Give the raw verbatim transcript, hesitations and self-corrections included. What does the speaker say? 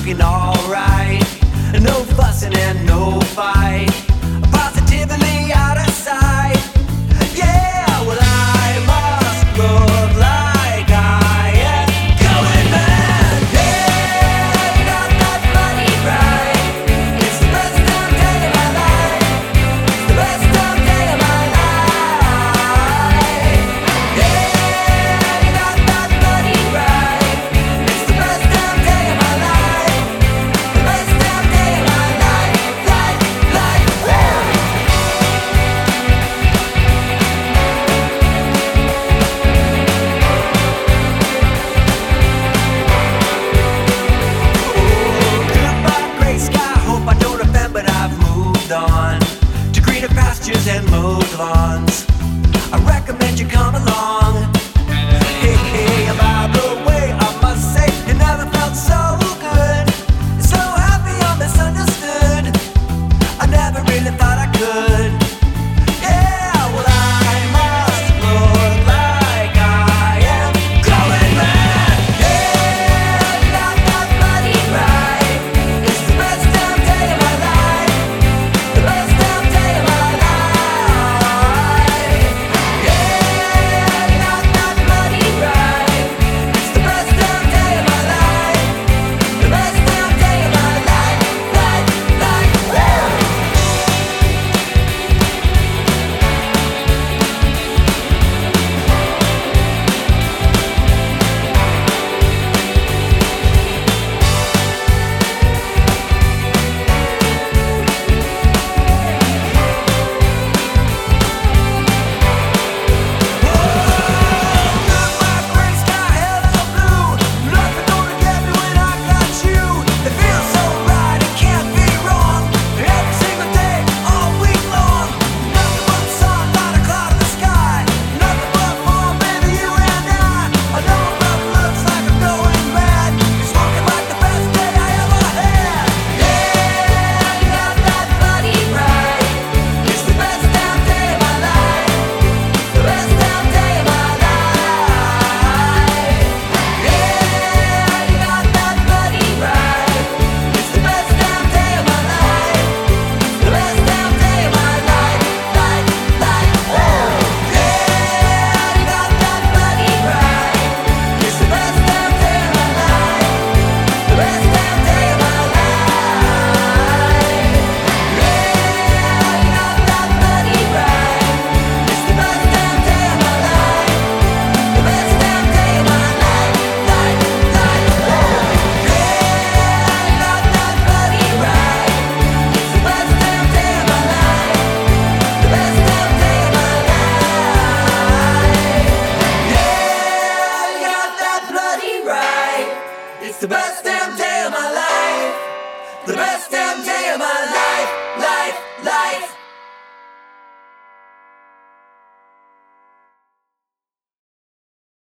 looking alright. No fussing and no fight. Positively out of sight. Yeah, well I must look like I am going mad. Yeah, you got that bloody right. It's the best damn day of my life. It's the best damn day of my life. Yeah, you got that bloody right. It's the best damn day of my life. The best damn day of my life. Life, life, life. Goodbye, gray sky. Hope I don't offend, but I've moved on to greener pastures and mowed lawns. I recommend you come along. Hey, hey, by the way, I must say, it never felt so good. So happy I'm misunderstood. I never really thought I could. Yeah, well I must look like I am going mad. Yeah, you got that bloody right. It's the best damn day of my life. The best damn day of my life. Yeah, you got that bloody right. It's the best damn day of my life. The best damn day of my life. Life, life, life. Goodbye, gray sky, heaven so blue. Nothing gonna get me when I got you. It feels so right, it can't be wrong. Every single day, all week long. Nothing but the sun, not a cloud in the sky. Nothing but fun, baby, you and I. I know love looks like I'm going mad. It's looking like the best day I ever had. Yeah, you got that bloody right. It's the best damn day of my life. The best damn day of my life. Yeah, you got that bloody right. It's the best damn day of my life. The best damn day of my life. Life, life, life. Yeah, you got that bloody right. It's the best damn day of my life. The best damn day of my life. Yeah, you got that bloody right. It's the best damn day of my life. The best damn day of my life. Life, life, life. Yeah, you got that bloody right. It's the best damn day of my life. The best damn day of my life. Yeah, you got that bloody right. It's the best damn day of my life. The best damn day of my life. Life, life.